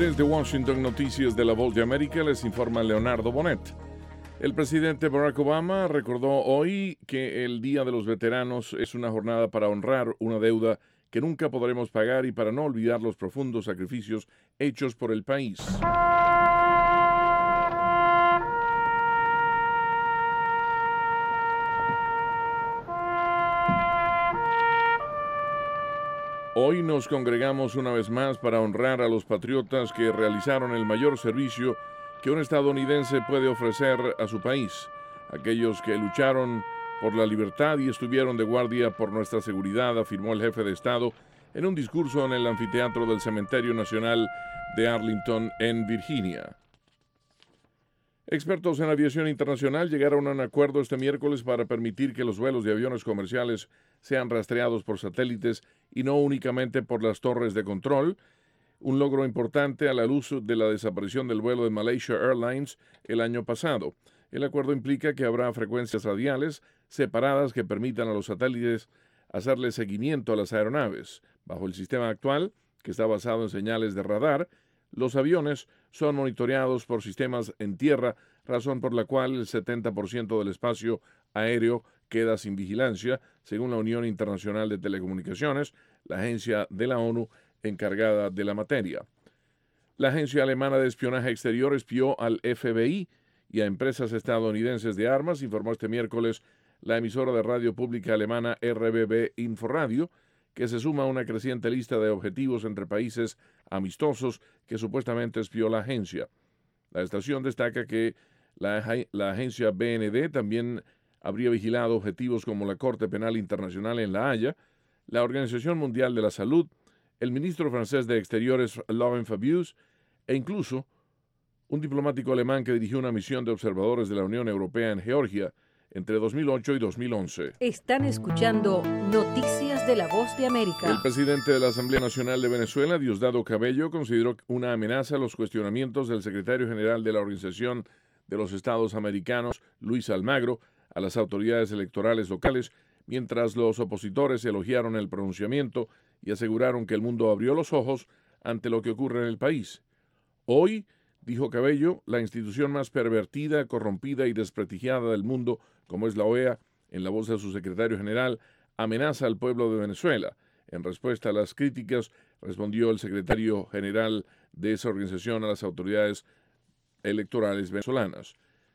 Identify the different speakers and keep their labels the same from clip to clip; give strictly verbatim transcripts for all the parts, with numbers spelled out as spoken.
Speaker 1: Desde Washington, Noticias de la Voz de América, les informa Leonardo Bonet. El presidente Barack Obama recordó hoy que el Día de los Veteranos es una jornada para honrar una deuda que nunca podremos pagar y para no olvidar los profundos sacrificios hechos por el país. Hoy nos congregamos una vez más para honrar a los patriotas que realizaron el mayor servicio que un estadounidense puede ofrecer a su país, aquellos que lucharon por la libertad y estuvieron de guardia por nuestra seguridad, afirmó el jefe de Estado en un discurso en el anfiteatro del Cementerio Nacional de Arlington, en Virginia. Expertos en aviación internacional llegaron a un acuerdo este miércoles para permitir que los vuelos de aviones comerciales sean rastreados por satélites y no únicamente por las torres de control, un logro importante a la luz de la desaparición del vuelo de Malaysia Airlines el año pasado. El acuerdo implica que habrá frecuencias radiales separadas que permitan a los satélites hacerle seguimiento a las aeronaves. Bajo el sistema actual, que está basado en señales de radar, los aviones son monitoreados por sistemas en tierra, razón por la cual el setenta por ciento del espacio aéreo queda sin vigilancia, según la Unión Internacional de Telecomunicaciones, la agencia de la ONU encargada de la materia. La agencia alemana de espionaje exterior espió al F B I y a empresas estadounidenses de armas, informó este miércoles la emisora de radio pública alemana R B B Inforadio, que se suma a una creciente lista de objetivos entre países amistosos que supuestamente espió la agencia. La estación destaca que la, la agencia B N D también habría vigilado objetivos como la Corte Penal Internacional en La Haya, la Organización Mundial de la Salud, el ministro francés de Exteriores Laurent Fabius e incluso un diplomático alemán que dirigió una misión de observadores de la Unión Europea en Georgia entre dos mil ocho y dos mil once.
Speaker 2: Están escuchando Noticias de la Voz de América.
Speaker 1: El presidente de la Asamblea Nacional de Venezuela, Diosdado Cabello, consideró una amenaza los cuestionamientos del secretario general de la Organización de los Estados Americanos, Luis Almagro, a las autoridades electorales locales, mientras los opositores elogiaron el pronunciamiento y aseguraron que el mundo abrió los ojos ante lo que ocurre en el país. Hoy, dijo Cabello, la institución más pervertida, corrompida y desprestigiada del mundo, como es la O E A, en la voz de su secretario general, amenaza al pueblo de Venezuela. En respuesta a las críticas, respondió el secretario general de esa organización a las autoridades electorales venezolanas.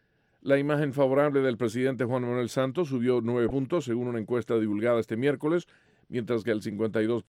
Speaker 1: La imagen favorable del presidente Juan Manuel Santos subió nueve puntos según una encuesta divulgada este miércoles, mientras que el cincuenta y dos